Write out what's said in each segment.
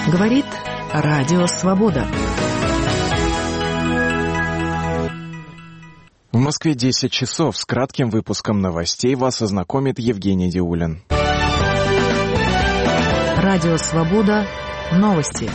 Говорит Радио Свобода. В Москве 10 часов. С кратким выпуском новостей вас ознакомит Евгений Диулин. Радио Свобода. Новости.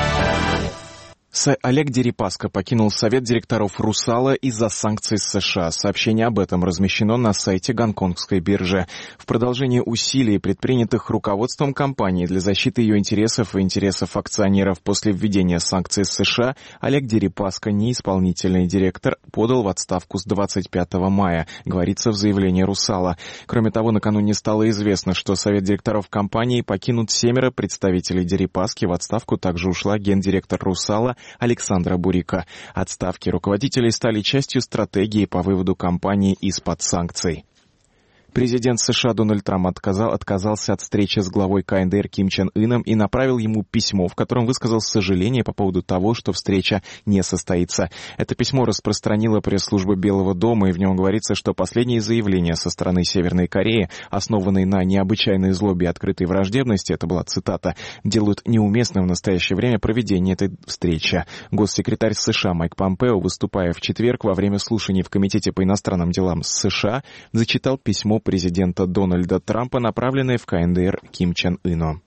Олег Дерипаска покинул Совет директоров «Русала» из-за санкций США. Сообщение об этом размещено на сайте гонконгской биржи. В продолжении усилий, предпринятых руководством компании для защиты ее интересов и интересов акционеров после введения санкций США, Олег Дерипаска, неисполнительный директор, подал в отставку с 25 мая, говорится в заявлении «Русала». Кроме того, накануне стало известно, что Совет директоров компании покинут 7 представителей Дерипаски. В отставку также ушла гендиректор «Русала» Александра Бурико. Отставки руководителей стали частью стратегии по выводу компании из-под санкций. Президент США Дональд Трамп отказался от встречи с главой КНДР Ким Чен Ыном и направил ему письмо, в котором высказал сожаление по поводу того, что встреча не состоится. Это письмо распространила пресс-служба Белого дома, и в нем говорится, что последние заявления со стороны Северной Кореи, основанные на необычайной злобе и открытой враждебности, это была цитата, делают неуместным в настоящее время проведение этой встречи. Госсекретарь США Майк Помпео, выступая в четверг во время слушаний в Комитете по иностранным делам США, зачитал письмо президента Дональда Трампа, направленное в КНДР Ким Чен Ыну.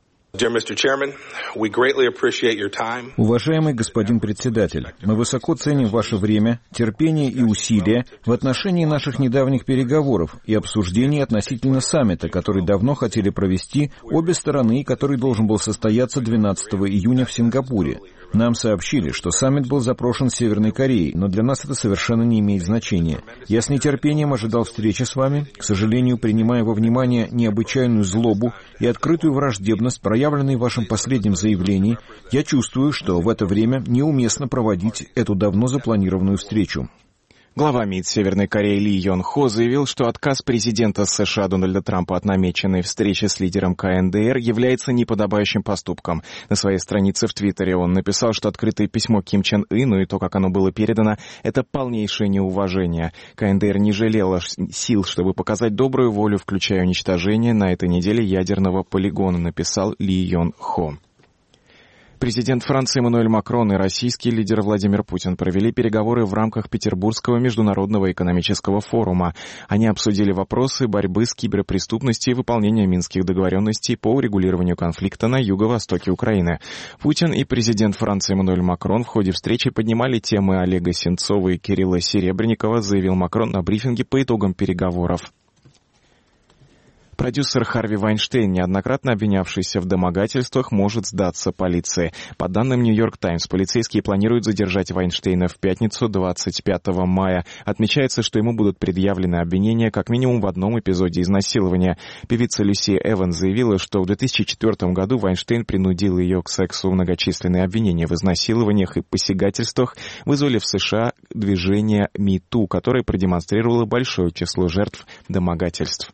Уважаемый господин председатель, мы высоко ценим ваше время, терпение и усилия в отношении наших недавних переговоров и обсуждений относительно саммита, который давно хотели провести обе стороны и который должен был состояться 12 июня в Сингапуре. Нам сообщили, что саммит был запрошен Северной Кореей, но для нас это совершенно не имеет значения. Я с нетерпением ожидал встречи с вами, к сожалению, принимая во внимание необычайную злобу и открытую враждебность, проявленные в вашем последнем заявлении, я чувствую, что в это время неуместно проводить эту давно запланированную встречу. Глава МИД Северной Кореи Ли Йон Хо заявил, что отказ президента США Дональда Трампа от намеченной встречи с лидером КНДР является неподобающим поступком. На своей странице в Твиттере он написал, что открытое письмо Ким Чен Ыну и то, как оно было передано, это полнейшее неуважение. КНДР не жалела сил, чтобы показать добрую волю, включая уничтожение на этой неделе ядерного полигона, написал Ли Йон Хо. Президент Франции Эммануэль Макрон и российский лидер Владимир Путин провели переговоры в рамках Петербургского международного экономического форума. Они обсудили вопросы борьбы с киберпреступностью и выполнения минских договоренностей по урегулированию конфликта на юго-востоке Украины. Путин и президент Франции Эммануэль Макрон в ходе встречи поднимали темы Олега Сенцова и Кирилла Серебренникова, заявил Макрон на брифинге по итогам переговоров. Продюсер Харви Вайнштейн, неоднократно обвинявшийся в домогательствах, может сдаться полиции. По данным «Нью-Йорк Таймс», полицейские планируют задержать Вайнштейна в пятницу 25 мая. Отмечается, что ему будут предъявлены обвинения как минимум в одном эпизоде изнасилования. Певица Люси Эванс заявила, что в 2004 году Вайнштейн принудил ее к сексу. Многочисленные обвинения в изнасилованиях и посягательствах вызвали в США движение #MeToo, которое продемонстрировало большое число жертв домогательств.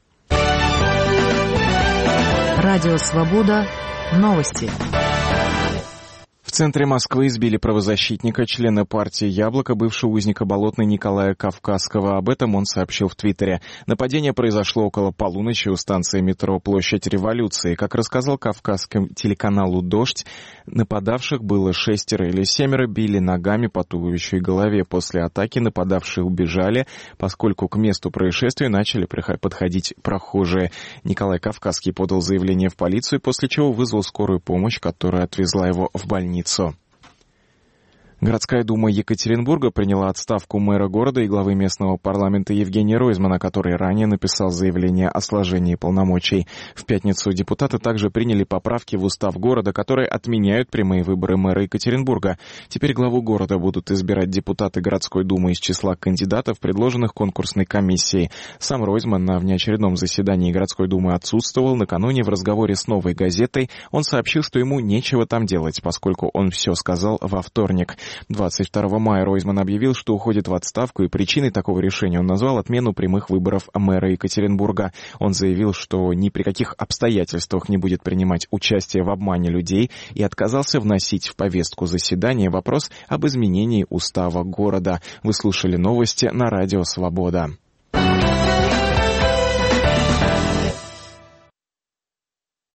Радио Свобода. Новости. В центре Москвы избили правозащитника, члена партии «Яблоко», бывшего узника Болотной Николая Кавказского. Об этом он сообщил в Твиттере. Нападение произошло около полуночи у станции метро «Площадь Революции». Как рассказал кавказскому телеканалу «Дождь», нападавших было 6 или 7, били ногами по туловищу и голове. После атаки нападавшие убежали, поскольку к месту происшествия начали подходить прохожие. Николай Кавказский подал заявление в полицию, после чего вызвал скорую помощь, которая отвезла его в больницу. Городская дума Екатеринбурга приняла отставку мэра города и главы местного парламента Евгения Ройзмана, который ранее написал заявление о сложении полномочий. В пятницу депутаты также приняли поправки в устав города, которые отменяют прямые выборы мэра Екатеринбурга. Теперь главу города будут избирать депутаты городской думы из числа кандидатов, предложенных конкурсной комиссией. Сам Ройзман на внеочередном заседании городской думы отсутствовал. Накануне в разговоре с «Новой газетой» он сообщил, что ему нечего там делать, поскольку он все сказал во вторник. 22 мая Ройзман объявил, что уходит в отставку, и причиной такого решения он назвал отмену прямых выборов мэра Екатеринбурга. Он заявил, что ни при каких обстоятельствах не будет принимать участие в обмане людей и отказался вносить в повестку заседания вопрос об изменении устава города. Вы слушали новости на Радио Свобода.